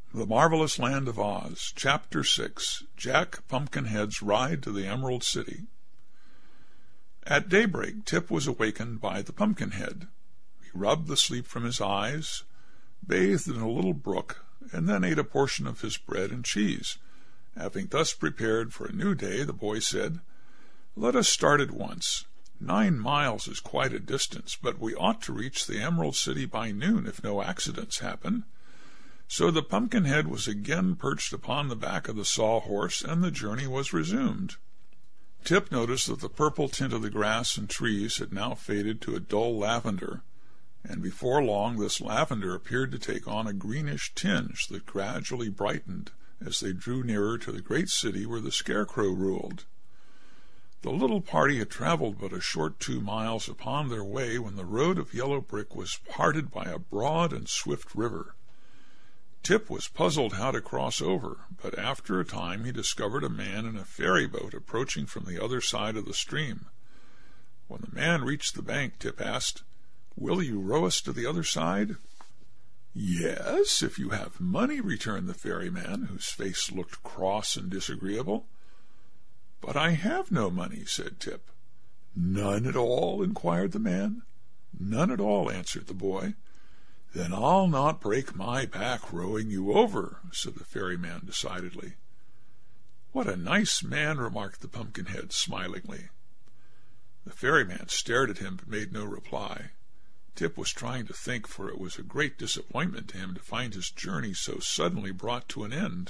The Marvelous Land of Oz, Chapter 6, Jack Pumpkinhead's Ride to the Emerald City. At daybreak, Tip was awakened by the Pumpkinhead. He rubbed the sleep from his eyes, bathed in a little brook, and then ate a portion of his bread and cheese. Having thus prepared for a new day, the boy said, "Let us start at once. 9 miles is quite a distance, but we ought to reach the Emerald City by noon if no accidents happen." So the Pumpkinhead was again perched upon the back of the Sawhorse, and the journey was resumed. Tip noticed that the purple tint of the grass and trees had now faded to a dull lavender, and before long this lavender appeared to take on a greenish tinge that gradually brightened as they drew nearer to the great city where the Scarecrow ruled. The little party had traveled but a short 2 miles upon their way when the road of yellow brick was parted by a broad and swift river. Tip was puzzled how to cross over, but after a time he discovered a man in a ferry boat approaching from the other side of the stream. When the man reached the bank, Tip asked, "Will you row us to the other side?" "Yes, if you have money," returned the ferryman, whose face looked cross and disagreeable. "But I have no money," said Tip. "None at all?" inquired the man. "None at all," answered the boy. "Then I'll not break my back rowing you over," said the ferryman decidedly. "What a nice man," remarked the Pumpkinhead smilingly. The ferryman stared at him but made no reply. Tip was trying to think, for it was a great disappointment to him to find his journey so suddenly brought to an end.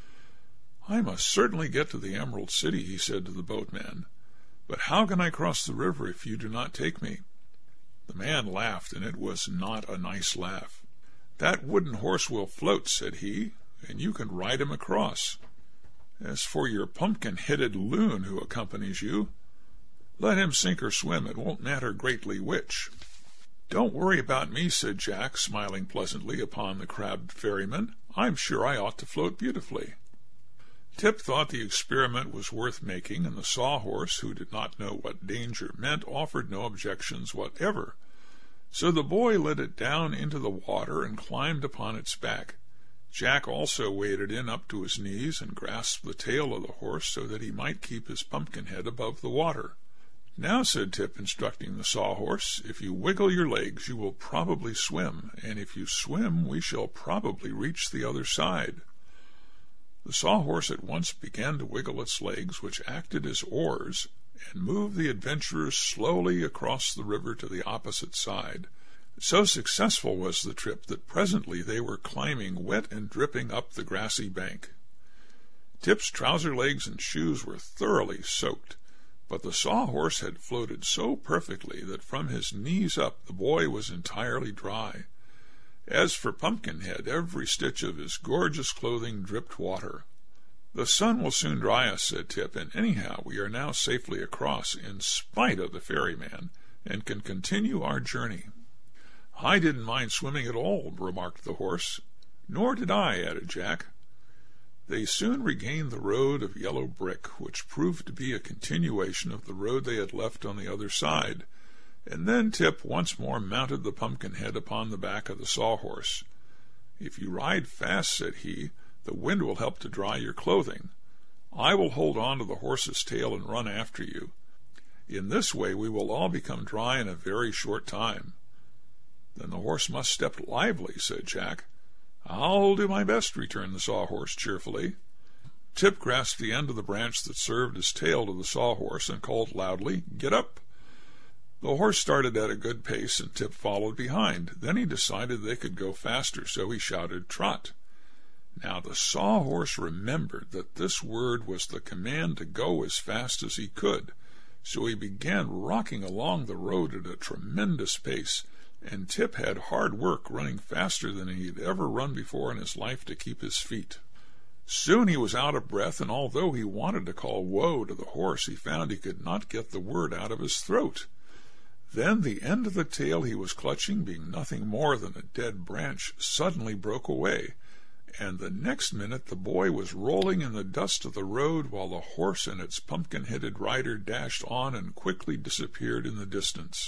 "I must certainly get to the Emerald City," he said to the boatman. "But how can I cross the river if you do not take me?" The man laughed, and it was not a nice laugh. "That wooden horse will float," said he, "and you can ride him across. As for your pumpkin-headed loon who accompanies you, let him sink or swim, it won't matter greatly which." "Don't worry about me," said Jack, smiling pleasantly upon the crabbed ferryman. "I'm sure I ought to float beautifully." Tip thought the experiment was worth making, and the Sawhorse, who did not know what danger meant, offered no objections whatever. So the boy let it down into the water and climbed upon its back. Jack also waded in up to his knees and grasped the tail of the horse so that he might keep his pumpkin head above the water. "Now," said Tip, instructing the Sawhorse, "if you wiggle your legs you will probably swim, and if you swim we shall probably reach the other side." The Sawhorse at once began to wiggle its legs, which acted as oars, and moved the adventurers slowly across the river to the opposite side. So successful was the trip that presently they were climbing wet and dripping up the grassy bank. Tip's trouser legs and shoes were thoroughly soaked, but the Sawhorse had floated so perfectly that from his knees up the boy was entirely dry. As for Pumpkinhead, every stitch of his gorgeous clothing dripped water. "The sun will soon dry us," said Tip, "and anyhow we are now safely across, in spite of the ferryman, and can continue our journey." "I didn't mind swimming at all," remarked the horse. "Nor did I," added Jack. They soon regained the road of yellow brick, which proved to be a continuation of the road they had left on the other side, and then Tip once more mounted the Pumpkinhead upon the back of the Sawhorse. "If you ride fast," said he, "the wind will help to dry your clothing. I will hold on to the horse's tail and run after you. In this way we will all become dry in a very short time." "Then the horse must step lively," said Jack. "I'll do my best," returned the Sawhorse cheerfully. Tip grasped the end of the branch that served as tail to the Sawhorse and called loudly, "Get up!" The horse started at a good pace, and Tip followed behind. Then he decided they could go faster, so he shouted, "Trot!" Now the Sawhorse remembered that this word was the command to go as fast as he could, so he began rocking along the road at a tremendous pace, and Tip had hard work running faster than he had ever run before in his life to keep his feet. Soon he was out of breath, and although he wanted to call "Whoa" to the horse, he found he could not get the word out of his throat. Then the end of the tail he was clutching, being nothing more than a dead branch, suddenly broke away, and the next minute the boy was rolling in the dust of the road, while the horse and its pumpkin-headed rider dashed on and quickly disappeared in the distance.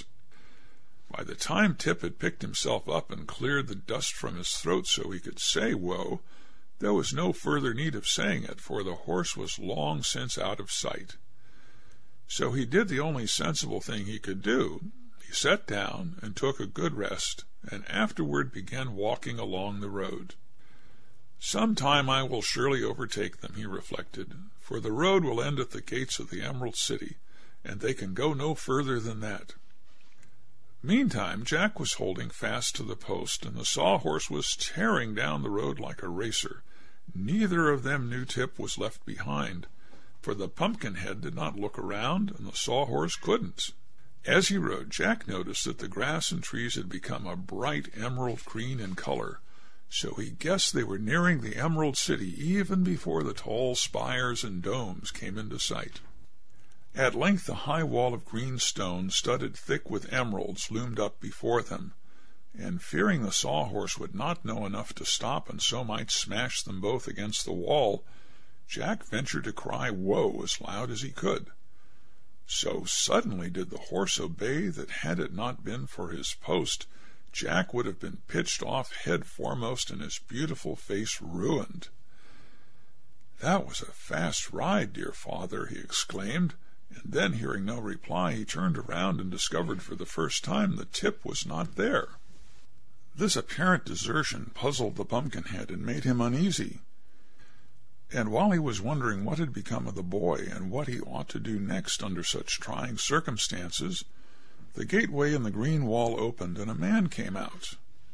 By the time Tip had picked himself up and cleared the dust from his throat so he could say "Whoa," There was no further need of saying it, for the horse was long since out of sight. So he did the only sensible thing he could do. He sat down and took a good rest, and afterward began walking along the road. Some time I will surely overtake them, he reflected, for the road will end at the gates of the Emerald City, and they can go no further than that. Meantime, Jack was holding fast to the post, and the Sawhorse was tearing down the road like a racer. Neither of them knew Tip was left behind, for the Pumpkinhead did not look around, and the Sawhorse couldn't. As he rode, Jack noticed that the grass and trees had become a bright emerald green in color, so he guessed they were nearing the Emerald City even before the tall spires and domes came into sight. At length a high wall of green stone, studded thick with emeralds, loomed up before them, and fearing the Sawhorse would not know enough to stop and so might smash them both against the wall, Jack ventured to cry "Whoa!" as loud as he could. So suddenly did the horse obey that had it not been for his post, Jack would have been pitched off head foremost and his beautiful face ruined. "That was a fast ride, dear father," he exclaimed, and then, hearing no reply, he turned around and discovered for the first time that Tip was not there. This apparent desertion puzzled the Pumpkinhead and made him uneasy. And while he was wondering what had become of the boy and what he ought to do next under such trying circumstances, the gateway in the green wall opened and a man came out.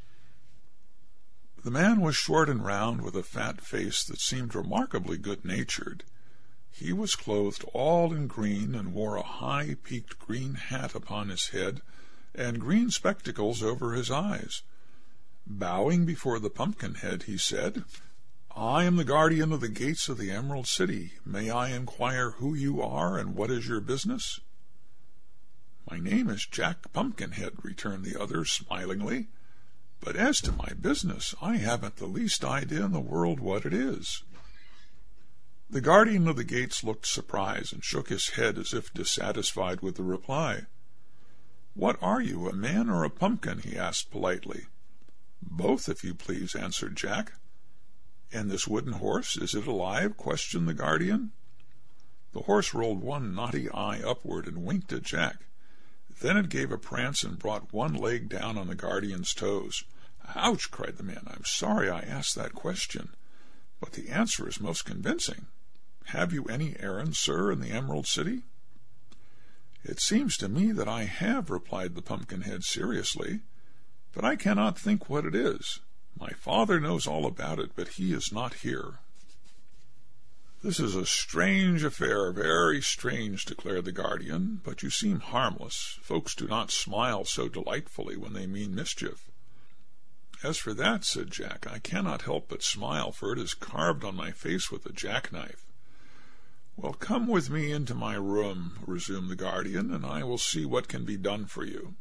The man was short and round, with a fat face that seemed remarkably good-natured. He was clothed all in green and wore a high-peaked green hat upon his head and green spectacles over his eyes. Bowing before the Pumpkinhead, he said, "I am the guardian of the gates of the Emerald City. May I inquire who you are and what is your business?" "My name is Jack Pumpkinhead," returned the other smilingly, "but as to my business, I haven't the least idea in the world what it is." The guardian of the gates looked surprised and shook his head as if dissatisfied with the reply. "What are you, a man or a pumpkin?" he asked politely. "Both, if you please," answered Jack. "And this wooden horse, is it alive?" questioned the guardian. The horse rolled one naughty eye upward and winked at Jack. Then it gave a prance and brought one leg down on the guardian's toes. "Ouch!" cried the man. "I'm sorry I asked that question, but the answer is most convincing. Have you any errand, sir, in the Emerald City?" "It seems to me that I have," replied the Pumpkinhead seriously, "but I cannot think what it is. My father knows all about it, but he is not here." "This is a strange affair, very strange," declared the guardian, "but you seem harmless. Folks do not smile so delightfully when they mean mischief." "As for that," said Jack, "I cannot help but smile, for it is carved on my face with a jackknife." "Well, come with me into my room," resumed the guardian, "and I will see what can be done for you."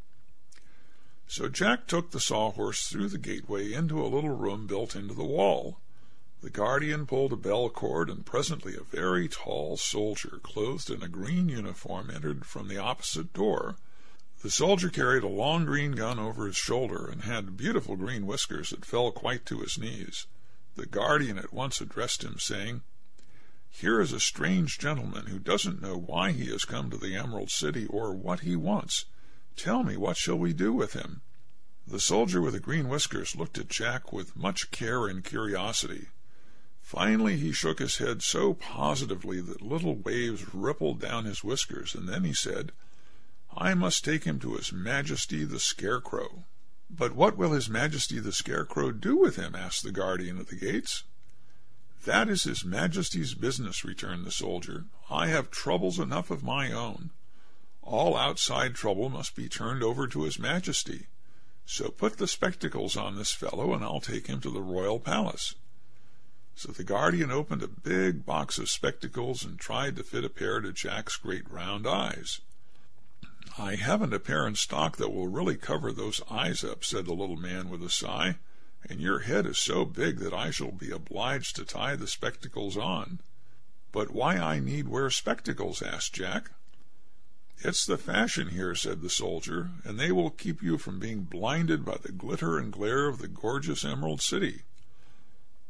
So Jack took the Sawhorse through the gateway into a little room built into the wall. The guardian pulled a bell cord, and presently a very tall soldier, clothed in a green uniform, entered from the opposite door. The soldier carried a long green gun over his shoulder and had beautiful green whiskers that fell quite to his knees. The guardian at once addressed him, saying, "Here is a strange gentleman who doesn't know why he has come to the Emerald City or what he wants. Tell me, what shall we do with him?" The soldier with the green whiskers looked at Jack with much care and curiosity. Finally he shook his head so positively that little waves rippled down his whiskers, and then he said, "I must take him to His Majesty the Scarecrow." "But what will His Majesty the Scarecrow do with him?" asked the guardian of the gates. "That is His Majesty's business," returned the soldier. "I have troubles enough of my own. All outside trouble must be turned over to His Majesty. So put the spectacles on this fellow, and I'll take him to the royal palace." So the guardian opened a big box of spectacles and tried to fit a pair to Jack's great round eyes. "I haven't a pair in stock that will really cover those eyes up," said the little man with a sigh, "and your head is so big that I shall be obliged to tie the spectacles on." "But why I need wear spectacles?" asked Jack. "It's the fashion here," said the soldier, "and they will keep you from being blinded by the glitter and glare of the gorgeous Emerald City."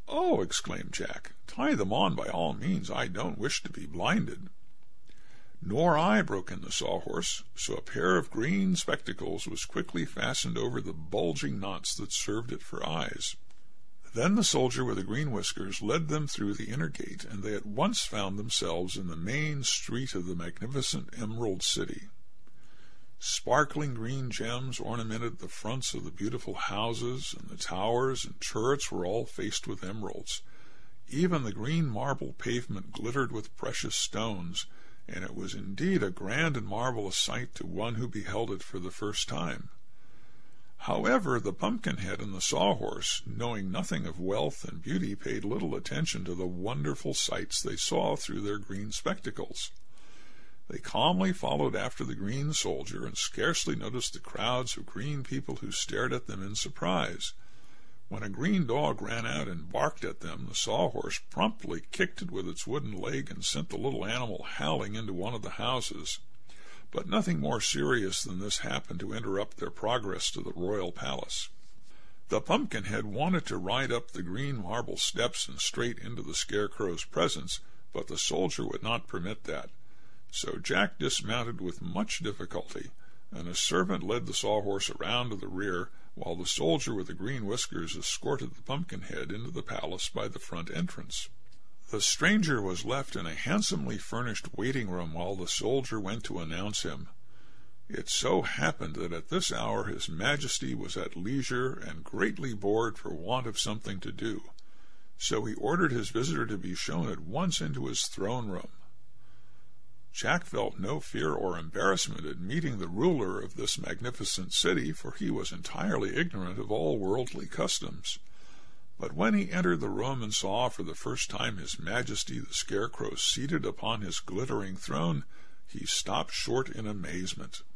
"Oh!" exclaimed Jack, "tie them on by all means. I don't wish to be blinded." "Nor I," broke in the Sawhorse, so a pair of green spectacles was quickly fastened over the bulging knots that served it for eyes. Then the soldier with the green whiskers led them through the inner gate, and they at once found themselves in the main street of the magnificent Emerald City. Sparkling green gems ornamented the fronts of the beautiful houses, and the towers and turrets were all faced with emeralds. Even the green marble pavement glittered with precious stones, and it was indeed a grand and marvelous sight to one who beheld it for the first time. However, the Pumpkinhead and the Sawhorse, knowing nothing of wealth and beauty, paid little attention to the wonderful sights they saw through their green spectacles. They calmly followed after the green soldier, and scarcely noticed the crowds of green people who stared at them in surprise. When a green dog ran out and barked at them, the Sawhorse promptly kicked it with its wooden leg and sent the little animal howling into one of the houses. But nothing more serious than this happened to interrupt their progress to the royal palace. The Pumpkinhead wanted to ride up the green marble steps and straight into the Scarecrow's presence, but the soldier would not permit that. So Jack dismounted with much difficulty, and a servant led the Sawhorse around to the rear, while the soldier with the green whiskers escorted the Pumpkinhead into the palace by the front entrance. The stranger was left in a handsomely furnished waiting-room while the soldier went to announce him. It so happened that at this hour His Majesty was at leisure and greatly bored for want of something to do, so he ordered his visitor to be shown at once into his throne-room. Jack felt no fear or embarrassment at meeting the ruler of this magnificent city, for he was entirely ignorant of all worldly customs. But when he entered the room and saw for the first time His Majesty the Scarecrow seated upon his glittering throne, he stopped short in amazement.